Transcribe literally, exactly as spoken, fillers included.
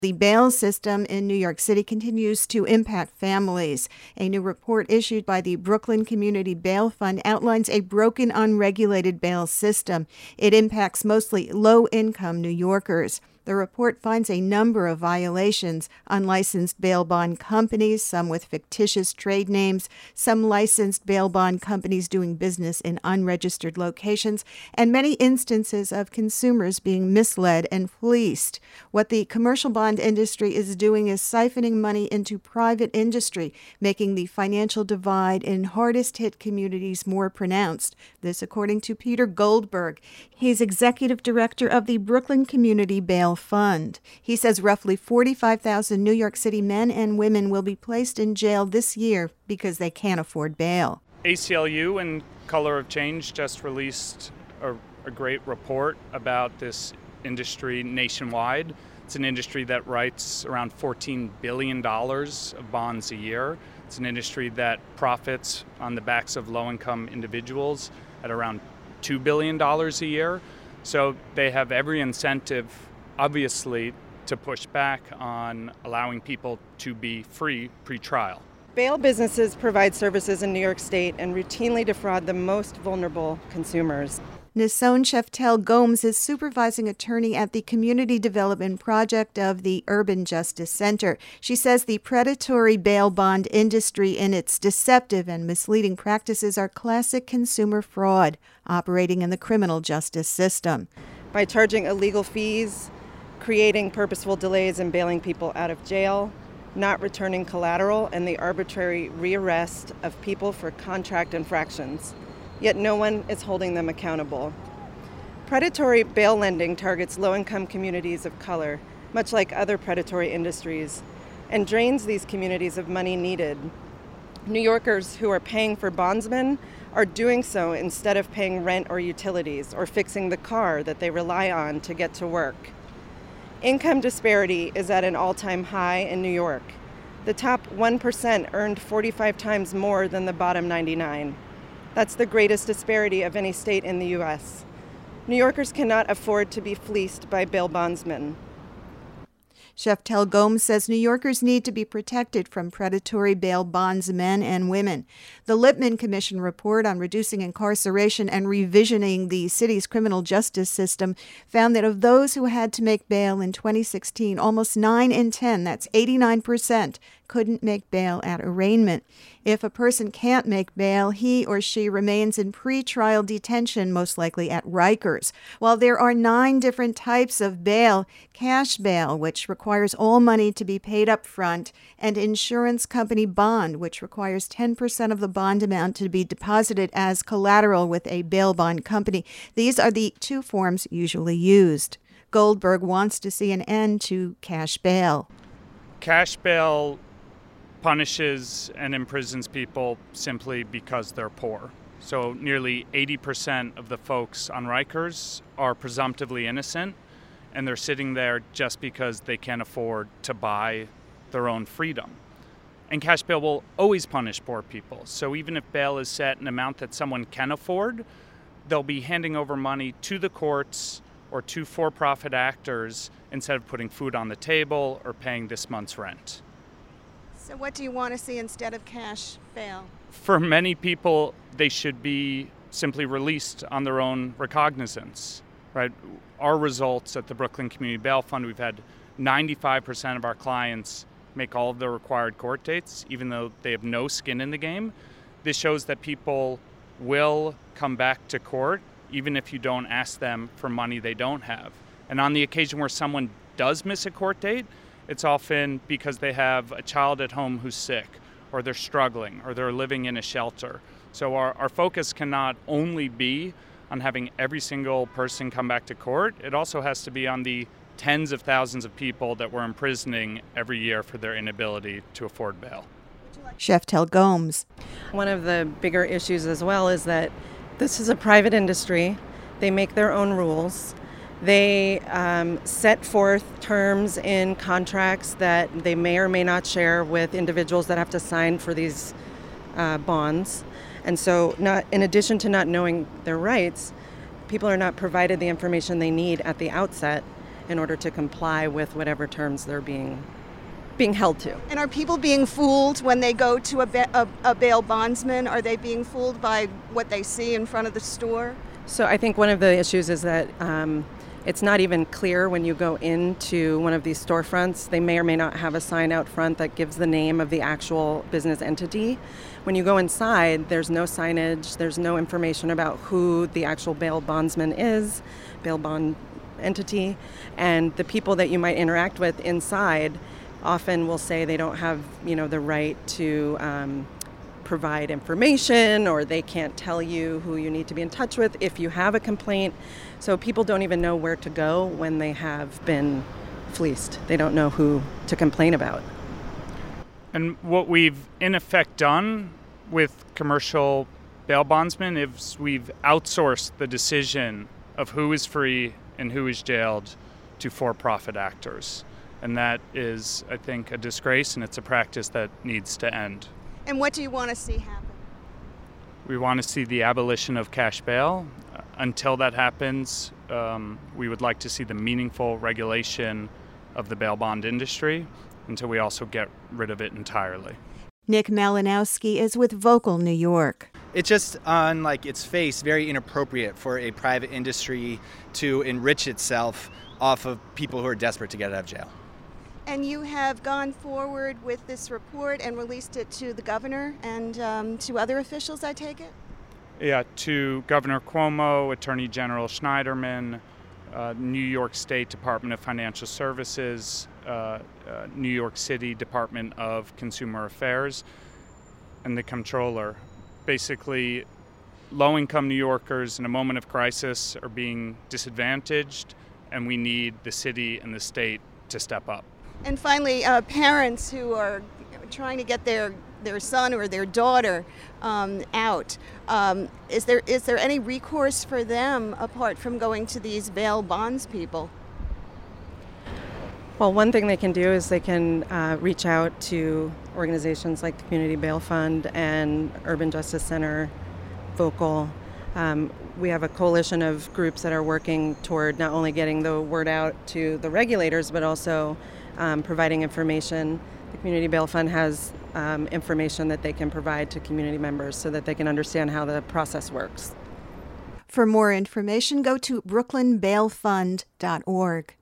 The bail system in New York City continues to impact families. A new report issued by the Brooklyn Community Bail Fund outlines a broken, unregulated bail system. It impacts mostly low-income New Yorkers. The report finds a number of violations: unlicensed bail bond companies, some with fictitious trade names, some licensed bail bond companies doing business in unregistered locations, and many instances of consumers being misled and fleeced. What the commercial bond industry is doing is siphoning money into private industry, making the financial divide in hardest-hit communities more pronounced. This according to Peter Goldberg. He's executive director of the Brooklyn Community Bail Fund. He says roughly forty-five thousand New York City men and women will be placed in jail this year because they can't afford bail. A C L U and Color of Change just released a, a great report about this industry nationwide. It's an industry that writes around fourteen billion dollars of bonds a year. It's an industry that profits on the backs of low-income individuals at around two billion dollars a year. So they have every incentive, obviously, to push back on allowing people to be free pre-trial. Bail businesses provide services in New York State and routinely defraud the most vulnerable consumers. Nisone Sheftel Gomes is supervising attorney at the Community Development Project of the Urban Justice Center. She says the predatory bail bond industry and its deceptive and misleading practices are classic consumer fraud operating in the criminal justice system. By charging illegal fees, creating purposeful delays in bailing people out of jail, not returning collateral, and the arbitrary rearrest of people for contract infractions. Yet no one is holding them accountable. Predatory bail lending targets low-income communities of color, much like other predatory industries, and drains these communities of money needed. New Yorkers who are paying for bondsmen are doing so instead of paying rent or utilities or fixing the car that they rely on to get to work. Income disparity is at an all-time high in New York. The top one percent earned forty-five times more than the bottom ninety-nine. That's the greatest disparity of any state in the U S. New Yorkers cannot afford to be fleeced by bail bondsmen. Sheftel Gomes says New Yorkers need to be protected from predatory bail bondsmen and women. The Lippman Commission report on reducing incarceration and revisioning the city's criminal justice system found that of those who had to make bail in twenty sixteen, almost nine in ten, that's eighty-nine percent, couldn't make bail at arraignment. If a person can't make bail, he or she remains in pretrial detention, most likely at Rikers. While there are nine different types of bail: cash bail, which requires all money to be paid up front, and insurance company bond, which requires ten percent of the bond amount to be deposited as collateral with a bail bond company. These are the two forms usually used. Goldberg wants to see an end to cash bail. Cash bail punishes and imprisons people simply because they're poor. So nearly eighty percent of the folks on Rikers are presumptively innocent, and they're sitting there just because they can't afford to buy their own freedom. And cash bail will always punish poor people. So even if bail is set an amount that someone can afford, they'll be handing over money to the courts or to for-profit actors instead of putting food on the table or paying this month's rent. So what do you want to see instead of cash bail? For many people, they should be simply released on their own recognizance, right? Our results at the Brooklyn Community Bail Fund, we've had ninety-five percent of our clients make all of their required court dates, even though they have no skin in the game. This shows that people will come back to court, even if you don't ask them for money they don't have. And on the occasion where someone does miss a court date, it's often because they have a child at home who's sick, or they're struggling, or they're living in a shelter. So our, our focus cannot only be on having every single person come back to court. It also has to be on the tens of thousands of people that we're imprisoning every year for their inability to afford bail. Sheftel Gomes. One of the bigger issues as well is that this is a private industry. They make their own rules. They um, set forth terms in contracts that they may or may not share with individuals that have to sign for these uh, bonds. And so not, in addition to not knowing their rights, people are not provided the information they need at the outset. in order to comply with whatever terms they're being being held to. And are people being fooled when they go to a, ba- a, a bail bondsman? Are they being fooled by what they see in front of the store? So I think one of the issues is that um, it's not even clear when you go into one of these storefronts. They may or may not have a sign out front that gives the name of the actual business entity. When you go inside, there's no signage, there's no information about who the actual bail bondsman is, bail bond entity, and the people that you might interact with inside often will say they don't have, you know, the right to um, provide information, or they can't tell you who you need to be in touch with if you have a complaint. So people don't even know where to go when they have been fleeced. They don't know who to complain about. And what we've in effect done with commercial bail bondsmen is we've outsourced the decision of who is free and who is jailed to for-profit actors. And that is, I think, a disgrace, and it's a practice that needs to end. And what do you want to see happen? We want to see the abolition of cash bail. Uh, until that happens, um, we would like to see the meaningful regulation of the bail bond industry until we also get rid of it entirely. Nick Malinowski is with Vocal New York. It's just on like its face very inappropriate for a private industry to enrich itself off of people who are desperate to get out of jail. And you have gone forward with this report and released it to the governor and um, to other officials, I take it? Yeah, to Governor Cuomo, Attorney General Schneiderman, uh, New York State Department of Financial Services, uh, uh, New York City Department of Consumer Affairs, and the Comptroller. Basically, low-income New Yorkers in a moment of crisis are being disadvantaged, and we need the city and the state to step up. And finally, uh, parents who are trying to get their, their son or their daughter um, out, um, is there is there any recourse for them apart from going to these bail bonds people? Well, one thing they can do is they can uh, reach out to organizations like the Community Bail Fund and Urban Justice Center, Vocal. Um, we have a coalition of groups that are working toward not only getting the word out to the regulators, but also um, providing information. The Community Bail Fund has um, information that they can provide to community members so that they can understand how the process works. For more information, go to brooklyn bail fund dot org.